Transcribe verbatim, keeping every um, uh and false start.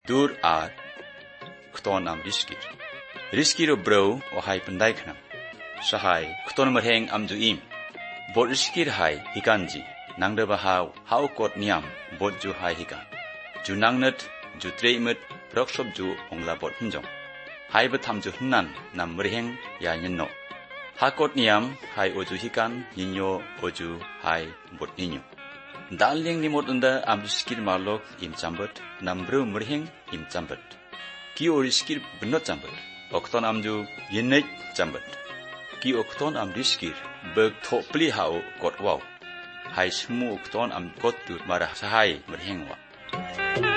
dur ar kton am riskir riskiro bro o hai pendai khnam sahai kton merheng am ju im bot riskir hai hikanji nangdeba haw haw kot niam bot ju hai hikan ju nangnat ju treimut rokshop ju ongla bot hinjong hai ba tham ju hnan nam merheng ya nyenno hakot niam hai oju hikan yinyo oju hai bot ninyo dalling ni mot unda am riskir malok im chambat nambru merheng im chambat ki o riskir benot chambat okton am ju yinnek chambat ki okton am riskir beg thopli haw kot waw hai smu okton am kot tur marah sahai merheng wa